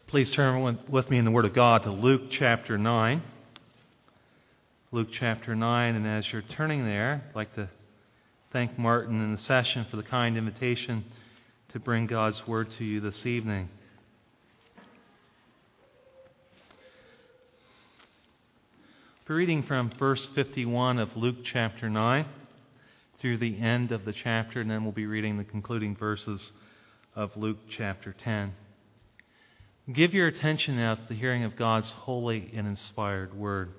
Please turn with me in the Word of God to Luke chapter 9. Luke chapter 9, and as you're turning there, I'd like to thank Martin and the session for the kind invitation to bring God's Word to you this evening. We're reading from verse 51 of Luke chapter 9 through the end of the chapter, and then we'll be reading the concluding verses of Luke chapter 10. Give your attention now to the hearing of God's holy and inspired word.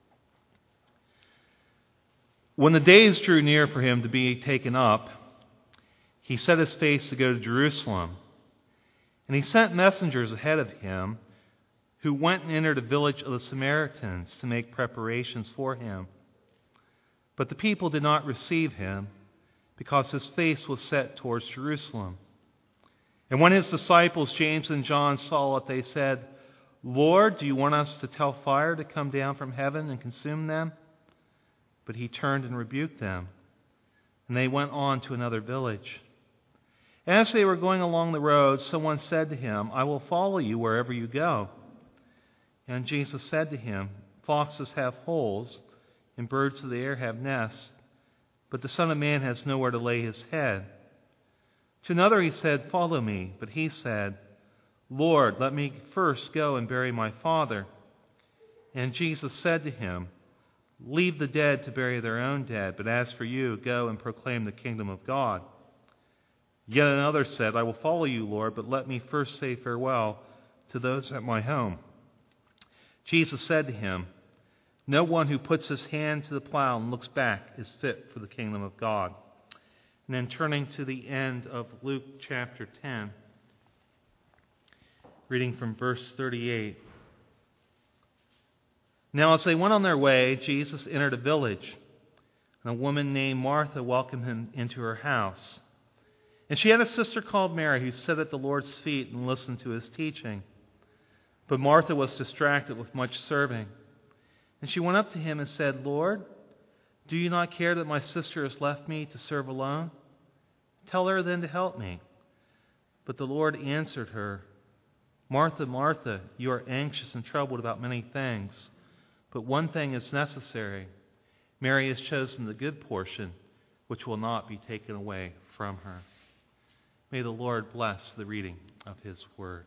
When the days drew near for him to be taken up, he set his face to go to Jerusalem. And he sent messengers ahead of him who went and entered a village of the Samaritans to make preparations for him. But the people did not receive him because his face was set towards Jerusalem. And when his disciples, James and John, saw it, they said, "Lord, do you want us to tell fire to come down from heaven and consume them?" But he turned and rebuked them, and they went on to another village. As they were going along the road, someone said to him, "I will follow you wherever you go." And Jesus said to him, "Foxes have holes, and birds of the air have nests, but the Son of Man has nowhere to lay his head." To another he said, "Follow me." But he said, "Lord, let me first go and bury my father." And Jesus said to him, "Leave the dead to bury their own dead, but as for you, go and proclaim the kingdom of God." Yet another said, "I will follow you, Lord, but let me first say farewell to those at my home." Jesus said to him, "No one who puts his hand to the plow and looks back is fit for the kingdom of God." And then turning to the end of Luke chapter 10, reading from verse 38. Now as they went on their way, Jesus entered a village, and a woman named Martha welcomed him into her house. And she had a sister called Mary who sat at the Lord's feet and listened to his teaching. But Martha was distracted with much serving. And she went up to him and said, "Lord, do you not care that my sister has left me to serve alone? Tell her then to help me." But the Lord answered her, "Martha, Martha, you are anxious and troubled about many things, but one thing is necessary. Mary has chosen the good portion, which will not be taken away from her." May the Lord bless the reading of his word.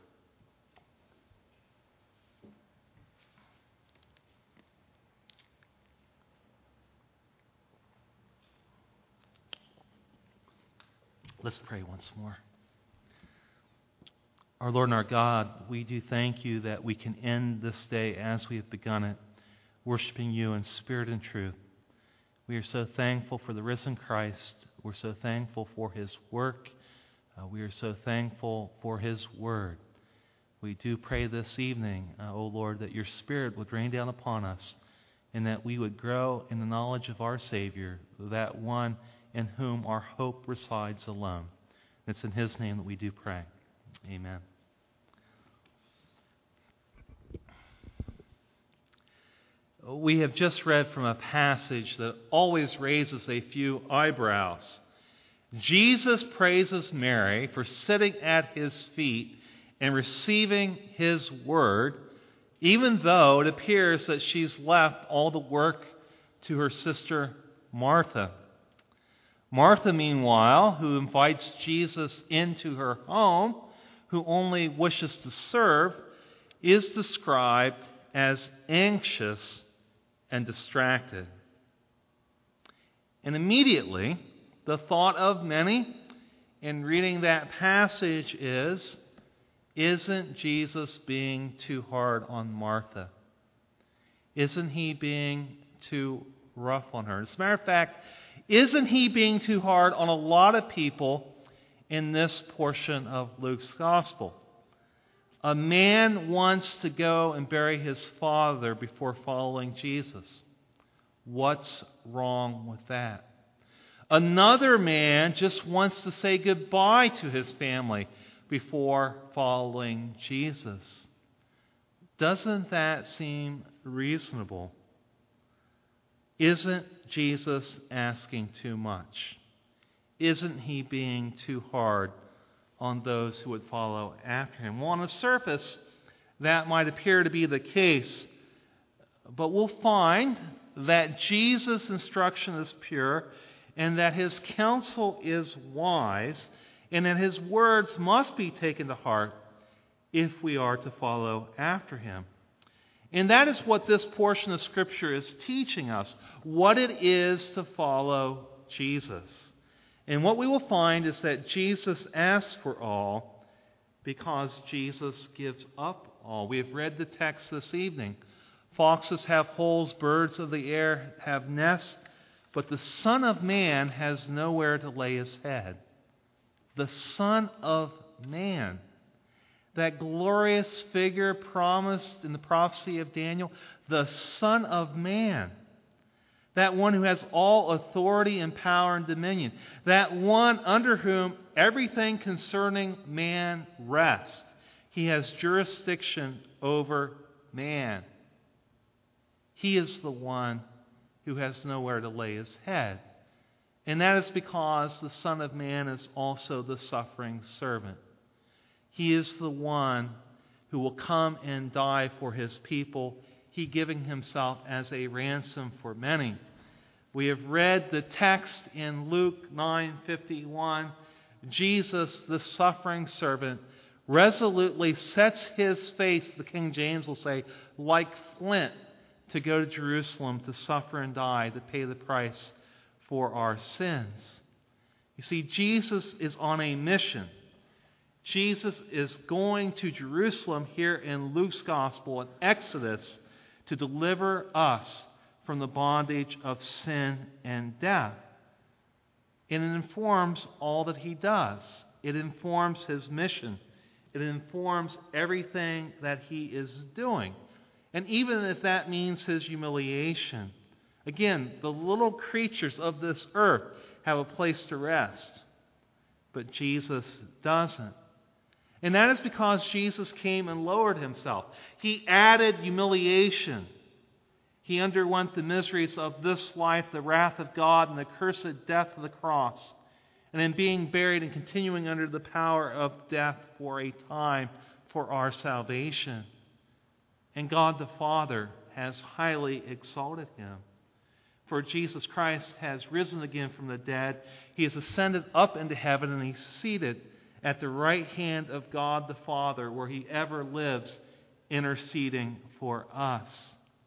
Let's pray once more. Our Lord and our God, we do thank you that we can end this day as we have begun it, worshiping you in spirit and truth. We are so thankful for the risen Christ. We're so thankful for his work. We are so thankful for his word. We do pray this evening, O Lord, that your Spirit would rain down upon us and that we would grow in the knowledge of our Savior, that one in whom our hope resides alone. It's in his name that we do pray. Amen. We have just read from a passage that always raises a few eyebrows. Jesus praises Mary for sitting at his feet and receiving his word, even though it appears that she's left all the work to her sister Martha. Martha, meanwhile, who invites Jesus into her home, who only wishes to serve, is described as anxious and distracted. And immediately, the thought of many in reading that passage is, isn't Jesus being too hard on Martha? Isn't he being too rough on her? As a matter of fact, isn't he being too hard on a lot of people in this portion of Luke's gospel? A man wants to go and bury his father before following Jesus. What's wrong with that? Another man just wants to say goodbye to his family before following Jesus. Doesn't that seem reasonable? Isn't Jesus asking too much? Isn't he being too hard on those who would follow after him? Well, on the surface, that might appear to be the case. But we'll find that Jesus' instruction is pure, and that his counsel is wise, and that his words must be taken to heart if we are to follow after him. And that is what this portion of Scripture is teaching us, what it is to follow Jesus. And what we will find is that Jesus asks for all because Jesus gives up all. We have read the text this evening. Foxes have holes, birds of the air have nests, but the Son of Man has nowhere to lay his head. The Son of Man, that glorious figure promised in the prophecy of Daniel, the Son of Man, that one who has all authority and power and dominion, that one under whom everything concerning man rests. He has jurisdiction over man. He is the one who has nowhere to lay his head. And that is because the Son of Man is also the suffering servant. He is the one who will come and die for his people, he giving himself as a ransom for many. We have read the text in Luke 9:51. Jesus, the suffering servant, resolutely sets his face, the King James will say, like flint, to go to Jerusalem to suffer and die, to pay the price for our sins. You see, Jesus is on a mission. Jesus is going to Jerusalem here in Luke's Gospel in Exodus to deliver us from the bondage of sin and death. And it informs all that he does. It informs his mission. It informs everything that he is doing. And even if that means his humiliation. Again, the little creatures of this earth have a place to rest. But Jesus doesn't. And that is because Jesus came and lowered himself. He added humiliation. He underwent the miseries of this life, the wrath of God, and the cursed death of the cross. And in being buried and continuing under the power of death for a time for our salvation. And God the Father has highly exalted him. For Jesus Christ has risen again from the dead. He has ascended up into heaven, and he's seated at the right hand of God the Father, where he ever lives, interceding for us.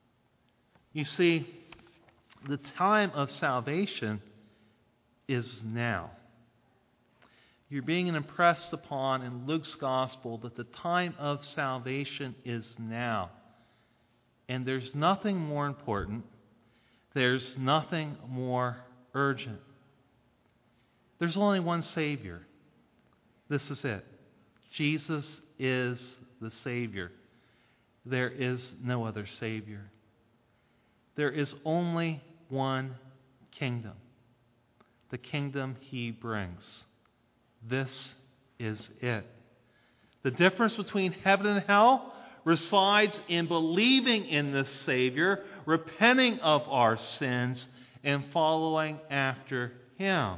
You see, the time of salvation is now. You're being impressed upon in Luke's Gospel that the time of salvation is now. And there's nothing more important. There's nothing more urgent. There's only one Savior. This is it. Jesus is the Savior. There is no other Savior. There is only one kingdom. The kingdom he brings. This is it. The difference between heaven and hell resides in believing in this Savior, repenting of our sins, and following after him.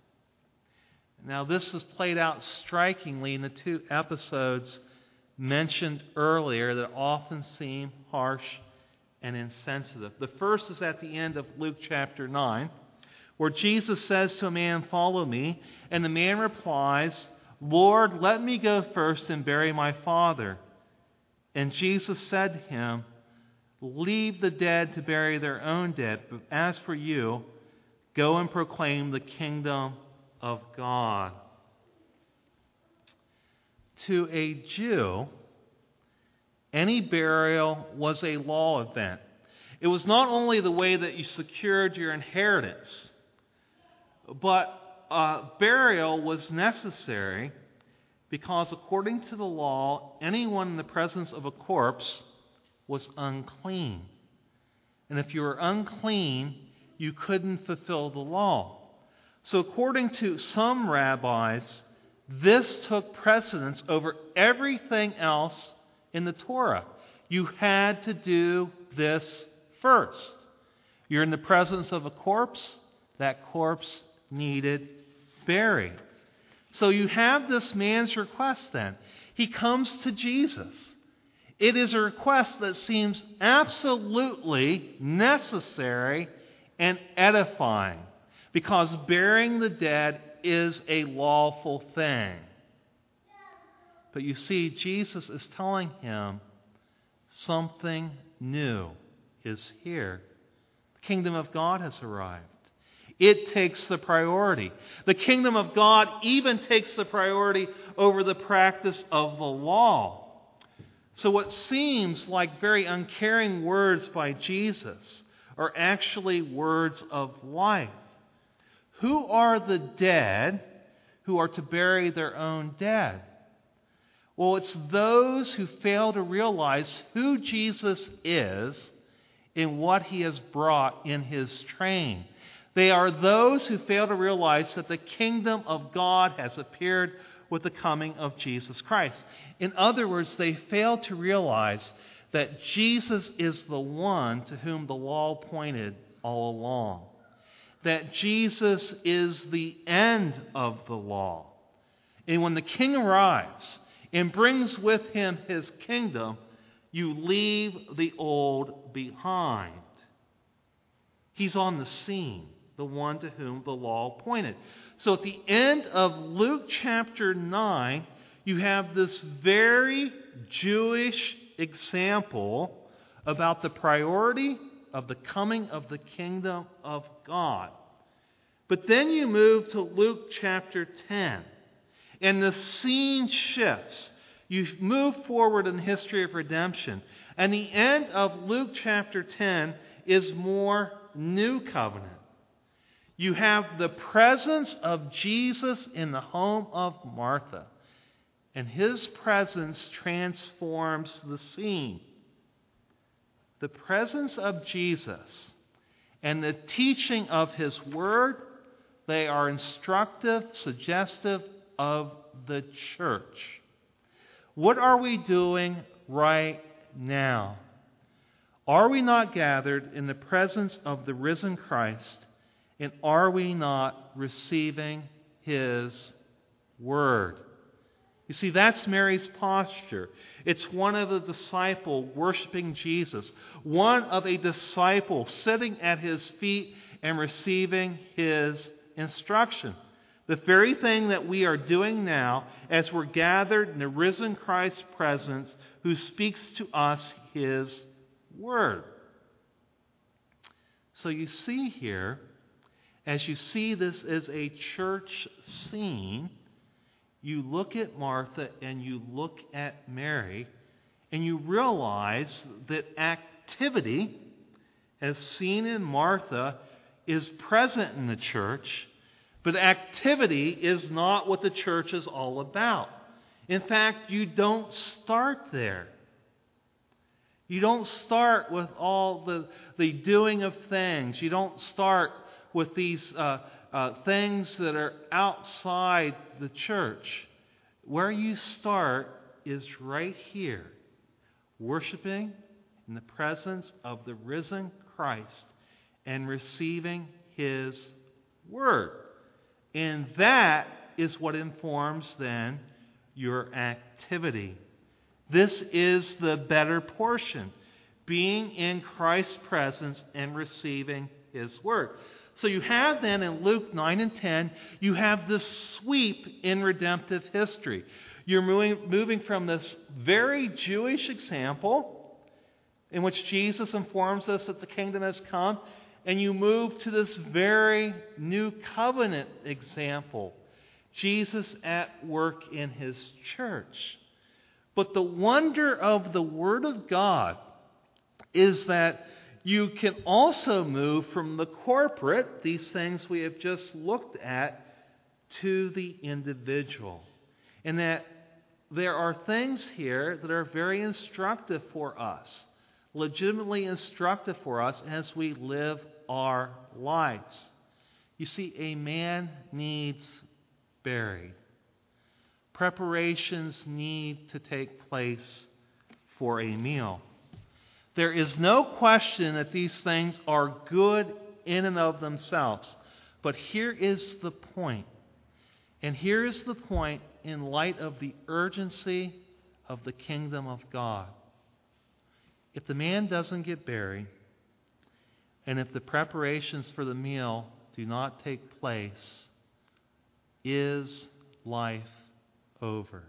Now, this is played out strikingly in the two episodes mentioned earlier that often seem harsh and insensitive. The first is at the end of Luke chapter 9, where Jesus says to a man, "Follow me," and the man replies, "Lord, let me go first and bury my father." And Jesus said to him, "Leave the dead to bury their own dead, but as for you, go and proclaim the kingdom of God." To a Jew, any burial was a law event. It was not only the way that you secured your inheritance, but burial was necessary because according to the law, anyone in the presence of a corpse was unclean. And if you were unclean, you couldn't fulfill the law. So according to some rabbis, this took precedence over everything else in the Torah. You had to do this first. You're in the presence of a corpse. That corpse needed buried. So you have this man's request then. He comes to Jesus. It is a request that seems absolutely necessary and edifying, because burying the dead is a lawful thing. But you see, Jesus is telling him something new is here. The kingdom of God has arrived. It takes the priority. The kingdom of God even takes the priority over the practice of the law. So what seems like very uncaring words by Jesus are actually words of life. Who are the dead who are to bury their own dead? Well, it's those who fail to realize who Jesus is and what he has brought in his train. They are those who fail to realize that the kingdom of God has appeared with the coming of Jesus Christ. In other words, they fail to realize that Jesus is the one to whom the law pointed all along. That Jesus is the end of the law. And when the king arrives and brings with him his kingdom, you leave the old behind. He's on the scene, the one to whom the law pointed. So at the end of Luke chapter 9, you have this very Jewish example about the priority of the coming of the kingdom of God. But then you move to Luke chapter 10, and the scene shifts. You move forward in the history of redemption. And the end of Luke chapter 10 is more new covenant. You have the presence of Jesus in the home of Martha. And his presence transforms the scene. The presence of Jesus and the teaching of his word, they are instructive, suggestive of the church. What are we doing right now? Are we not gathered in the presence of the risen Christ, and are we not receiving his word? You see, that's Mary's posture. It's one of the disciple worshiping Jesus, one of a disciple sitting at his feet and receiving his instruction. The very thing that we are doing now as we're gathered in the risen Christ's presence, who speaks to us his word. So you see here, as you see this as a church scene, you look at Martha and you look at Mary, and you realize that activity, as seen in Martha, is present in the church, but activity is not what the church is all about. In fact, you don't start there. You don't start with all the doing of things. You don't start with these things that are outside the church. Where you start is right here, worshiping in the presence of the risen Christ and receiving his word. And that is what informs then your activity. This is the better portion, being in Christ's presence and receiving his word. So you have then in Luke 9 and 10, you have this sweep in redemptive history. You're moving from this very Jewish example in which Jesus informs us that the kingdom has come, and you move to this very new covenant example, Jesus at work in his church. But the wonder of the Word of God is that you can also move from the corporate, these things we have just looked at, to the individual. And that there are things here that are very instructive for us, legitimately instructive for us as we live our lives. You see, a man needs buried. Preparations need to take place for a meal. There is no question that these things are good in and of themselves. But here is the point. And here is the point in light of the urgency of the kingdom of God. if the man doesn't get buried, and if the preparations for the meal do not take place, is life over?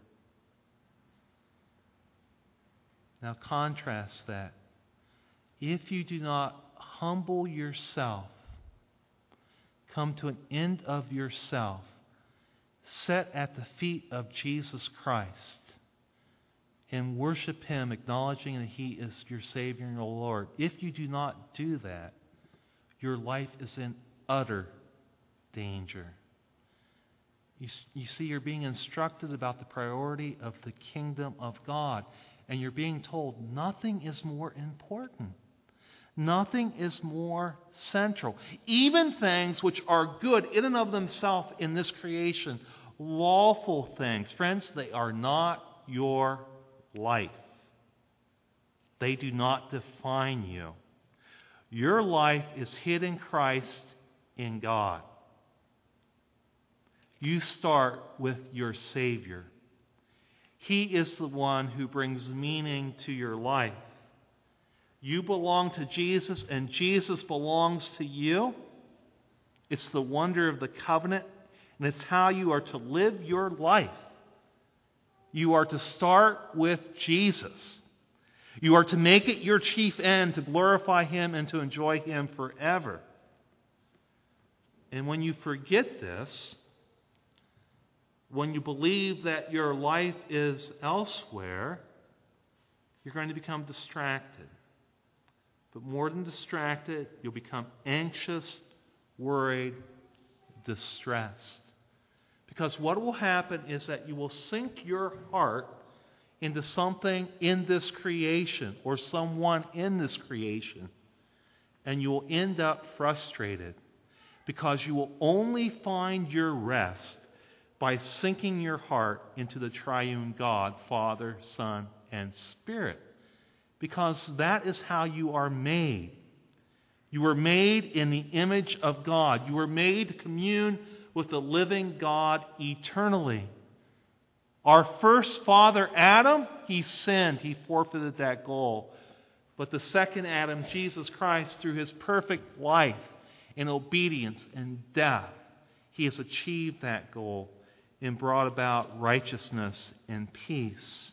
Now contrast that. If you do not humble yourself, come to an end of yourself, set at the feet of Jesus Christ, and worship Him, acknowledging that He is your Savior and your Lord. If you do not do that, your life is in utter danger. You see, you're being instructed about the priority of the kingdom of God, and you're being told nothing is more important. Nothing is more central. Even things which are good in and of themselves in this creation, lawful things, friends, they are not your life. They do not define you. Your life is hid in Christ in God. You start with your Savior. He is the one who brings meaning to your life. You belong to Jesus, and Jesus belongs to you. It's the wonder of the covenant, and it's how you are to live your life. You are to start with Jesus. You are to make it your chief end, to glorify Him and to enjoy Him forever. And when you forget this, when you believe that your life is elsewhere, you're going to become distracted. But more than distracted, you'll become anxious, worried, distressed. Because what will happen is that you will sink your heart into something in this creation or someone in this creation, and you will end up frustrated because you will only find your rest by sinking your heart into the triune God, Father, Son, and Spirit. Because that is how you are made. You were made in the image of God. You were made to commune with the living God eternally. Our first father, Adam, he sinned. He forfeited that goal. But the second Adam, Jesus Christ, through His perfect life and obedience and death, He has achieved that goal and brought about righteousness and peace.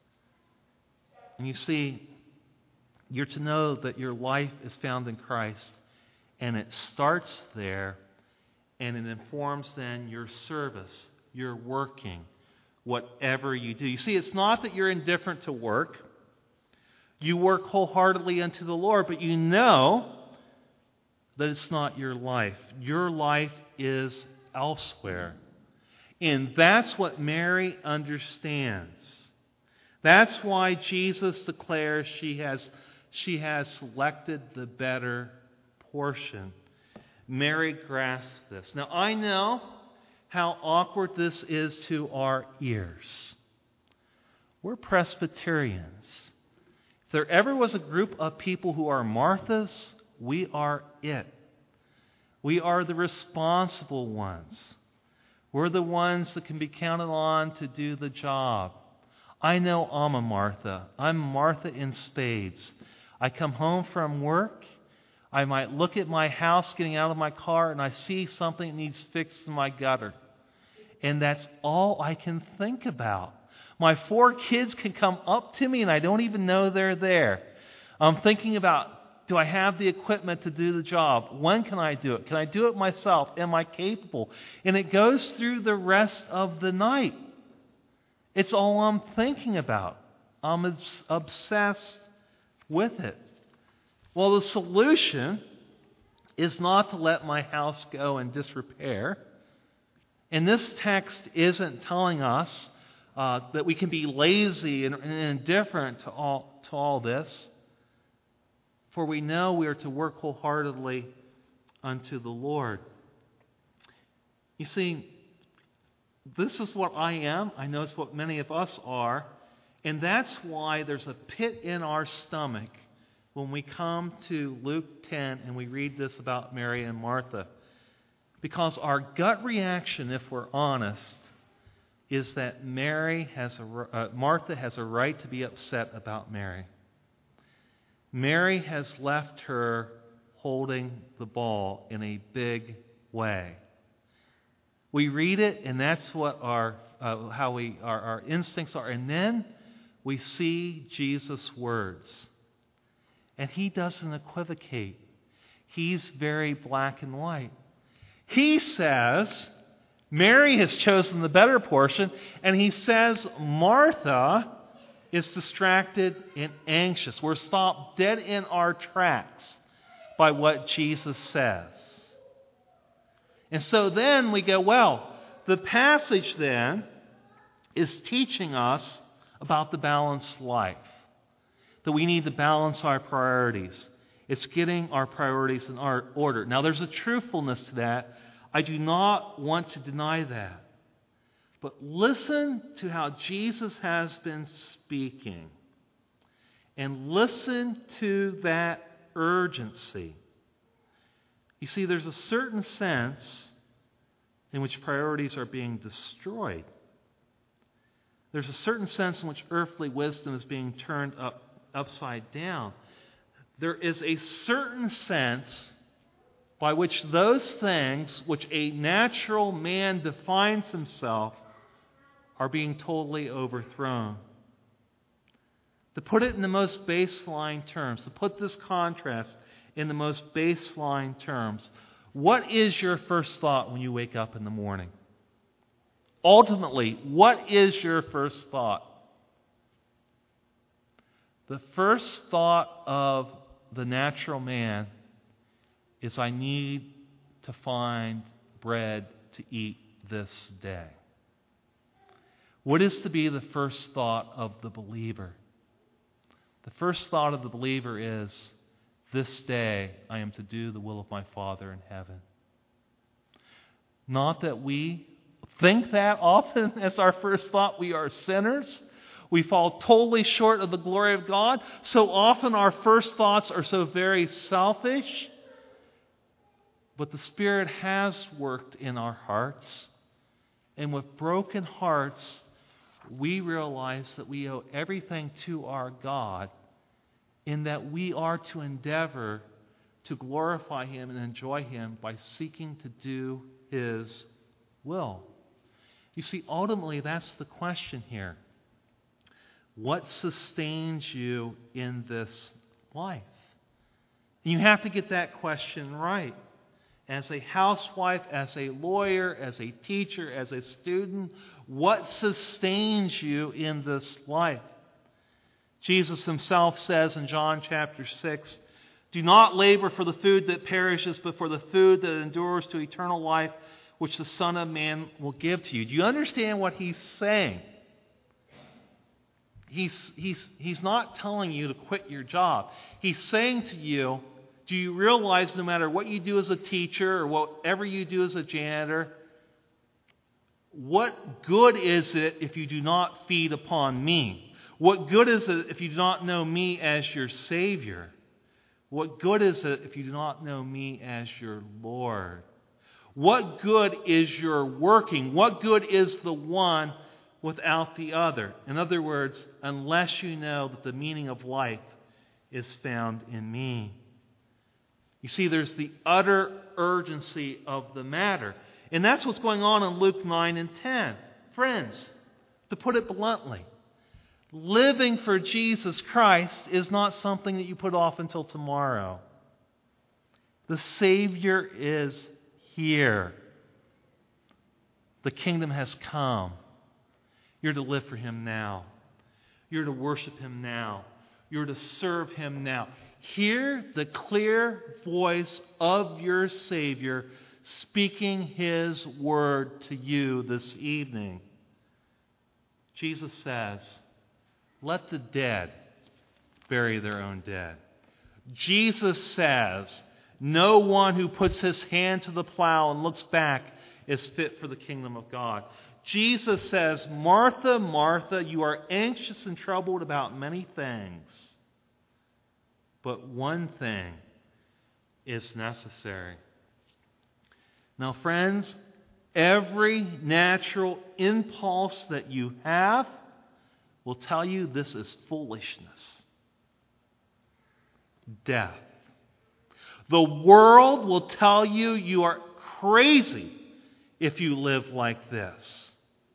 And you see, you're to know that your life is found in Christ, and it starts there, and it informs then your service, your working, whatever you do. You see, it's not that you're indifferent to work. You work wholeheartedly unto the Lord, but you know that it's not your life. Your life is elsewhere. And that's what Mary understands. That's why Jesus declares she has selected the better portion. Mary grasped this. Now, I know how awkward this is to our ears. We're Presbyterians. If there ever was a group of people who are Marthas, we are it. We are the responsible ones. We're the ones that can be counted on to do the job. I know I'm a Martha. I'm Martha in spades. I come home from work. I might look at my house getting out of my car and I see something that needs fixed in my gutter. And that's all I can think about. My 4 kids can come up to me and I don't even know they're there. I'm thinking about, do I have the equipment to do the job? When can I do it? Can I do it myself? Am I capable? And it goes through the rest of the night. It's all I'm thinking about. I'm obsessed with it. Well, the solution is not to let my house go in disrepair. And this text isn't telling us that we can be lazy and indifferent to all this. For we know we are to work wholeheartedly unto the Lord. You see, this is what I am. I know it's what many of us are. And that's why there's a pit in our stomach when we come to Luke 10 and we read this about Mary and Martha. Because our gut reaction, if we're honest, is that Martha has a right to be upset about Mary. Mary has left her holding the ball in a big way. We read it, and that's what our instincts are. And then we see Jesus' words. And he doesn't equivocate. He's very black and white. He says, Mary has chosen the better portion, and he says Martha is distracted and anxious. We're stopped dead in our tracks by what Jesus says. And so then we go, well, the passage then is teaching us about the balanced life. That we need to balance our priorities. It's getting our priorities in our order. Now, there's a truthfulness to that. I do not want to deny that. But listen to how Jesus has been speaking. And listen to that urgency. You see, there's a certain sense in which priorities are being destroyed. There's a certain sense in which earthly wisdom is being turned upside down. There is a certain sense by which those things which a natural man defines himself are being totally overthrown. To put it in the most baseline terms, to put this contrast in the most baseline terms, what is your first thought when you wake up in the morning? Ultimately, what is your first thought? The first thought of the natural man is, I need to find bread to eat this day. What is to be the first thought of the believer? The first thought of the believer is, this day I am to do the will of my Father in heaven. Not that we think that often as our first thought. We are sinners. We fall totally short of the glory of God. So often our first thoughts are so very selfish. But the Spirit has worked in our hearts. And with broken hearts, we realize that we owe everything to our God, in that we are to endeavor to glorify Him and enjoy Him by seeking to do His will. You see, ultimately, that's the question here. What sustains you in this life? And you have to get that question right. As a housewife, as a lawyer, as a teacher, as a student, what sustains you in this life? Jesus himself says in John chapter 6, do not labor for the food that perishes, but for the food that endures to eternal life, which the Son of Man will give to you. Do you understand what he's saying? He's not telling you to quit your job. He's saying to you, do you realize no matter what you do as a teacher or whatever you do as a janitor, what good is it if you do not feed upon me? What good is it if you do not know me as your Savior? What good is it if you do not know me as your Lord? What good is your working? What good is the one without the other? In other words, unless you know that the meaning of life is found in me. You see, there's the utter urgency of the matter. And that's what's going on in Luke 9 and 10. Friends, to put it bluntly, living for Jesus Christ is not something that you put off until tomorrow. The Savior is here. The kingdom has come. You're to live for Him now. You're to worship Him now. You're to serve Him now. Hear the clear voice of your Savior speaking His word to you this evening. Jesus says, let the dead bury their own dead. Jesus says, no one who puts his hand to the plow and looks back is fit for the kingdom of God. Jesus says, Martha, Martha, you are anxious and troubled about many things, but one thing is necessary. Now, friends, every natural impulse that you have will tell you this is foolishness. death. The world will tell you you are crazy if you live like this.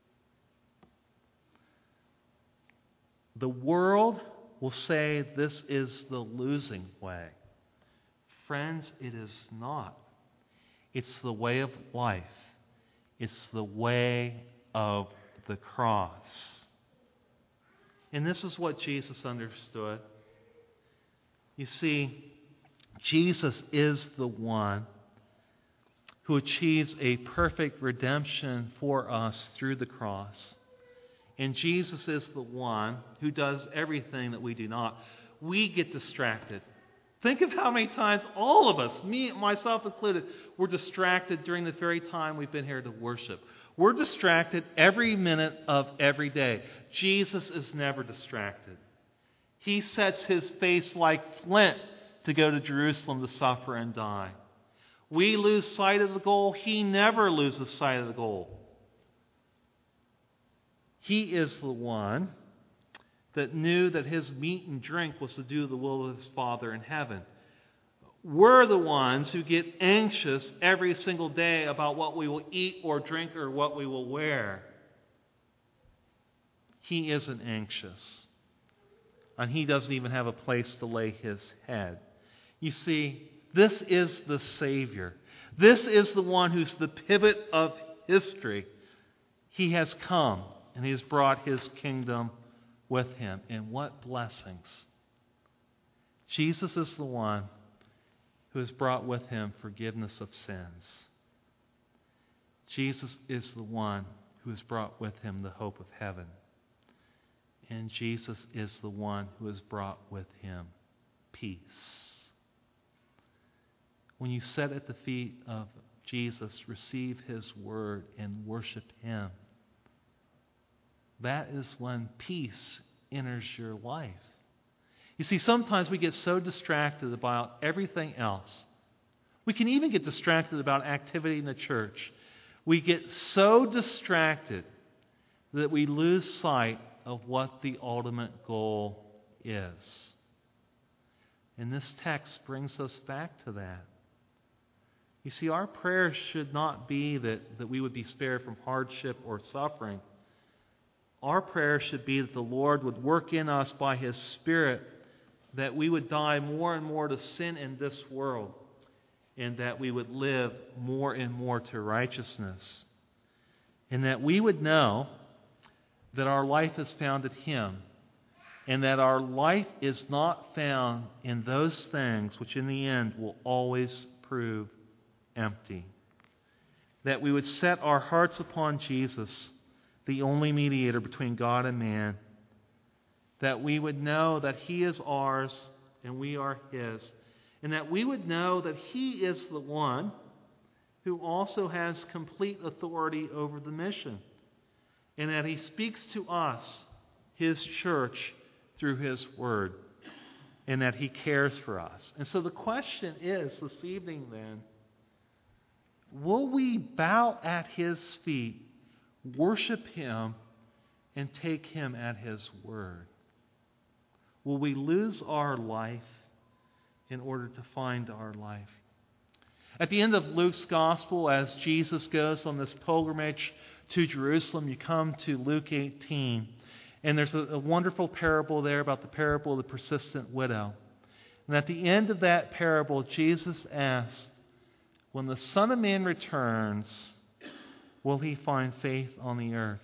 The world will say this is the losing way. Friends, it is not. It's the way of life. It's the way of the cross. And this is what Jesus understood. You see, Jesus is the one who achieves a perfect redemption for us through the cross. And Jesus is the one who does everything that we do not. We get distracted. Think of how many times all of us, me, myself included, were distracted during the very time we've been here to worship. We're distracted every minute of every day. Jesus is never distracted. He sets his face like flint to go to Jerusalem to suffer and die. We lose sight of the goal. He never loses sight of the goal. He is the one that knew that his meat and drink was to do the will of his Father in heaven. We're the ones who get anxious every single day about what we will eat or drink or what we will wear. He isn't anxious. And he doesn't even have a place to lay his head. You see, this is the Savior. This is the one who's the pivot of history. He has come and he has brought his kingdom with him. And what blessings. Jesus is the one who has brought with him forgiveness of sins. Jesus is the one who has brought with him the hope of heaven. And Jesus is the one who has brought with him peace. When you sit at the feet of Jesus, receive his word and worship him, that is when peace enters your life. You see, sometimes we get so distracted about everything else. We can even get distracted about activity in the church. We get so distracted that we lose sight of what the ultimate goal is. And this text brings us back to that. You see, our prayer should not be that we would be spared from hardship or suffering. Our prayer should be that the Lord would work in us by his Spirit, that we would die more and more to sin in this world, and that we would live more and more to righteousness. And that we would know that our life is found in him, and that our life is not found in those things which in the end will always prove empty. That we would set our hearts upon Jesus, the only mediator between God and man. That we would know that he is ours and we are his. And that we would know that he is the one who also has complete authority over the mission. And that he speaks to us, his church, through his word. And that he cares for us. And so the question is this evening then, will we bow at his feet, worship him, and take him at his word? Will we lose our life in order to find our life? At the end of Luke's gospel, as Jesus goes on this pilgrimage to Jerusalem, you come to Luke 18, and there's a wonderful parable there about the parable of the persistent widow. And at the end of that parable, Jesus asks, when the Son of Man returns, will he find faith on the earth?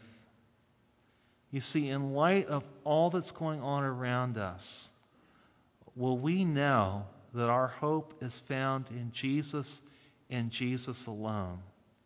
You see, in light of all that's going on around us, will we know that our hope is found in Jesus and Jesus alone?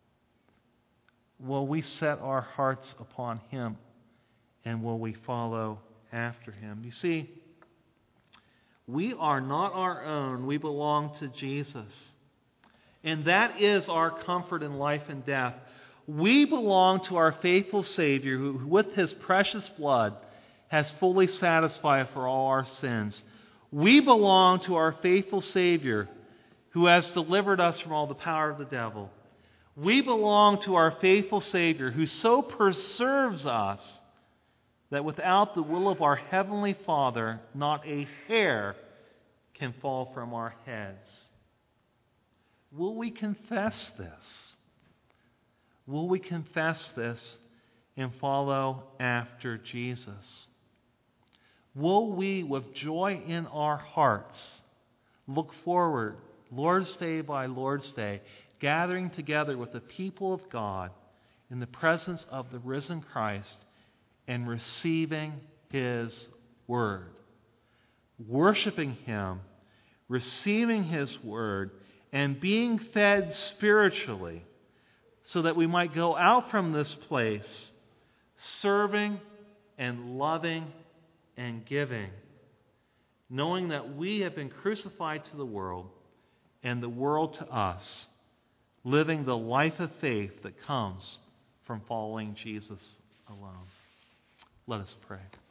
Will we set our hearts upon him, and will we follow after him? You see, we are not our own. We belong to Jesus. And that is our comfort in life and death. We belong to our faithful Savior who, with his precious blood, has fully satisfied for all our sins. We belong to our faithful Savior who has delivered us from all the power of the devil. We belong to our faithful Savior who so preserves us that without the will of our Heavenly Father, not a hair can fall from our heads. Will we confess this? Will we confess this and follow after Jesus? Will we, with joy in our hearts, look forward, Lord's Day by Lord's Day, gathering together with the people of God in the presence of the risen Christ and receiving His Word, worshiping Him, receiving His Word, and being fed spiritually so that we might go out from this place serving and loving and giving, knowing that we have been crucified to the world and the world to us, living the life of faith that comes from following Jesus alone. Let us pray.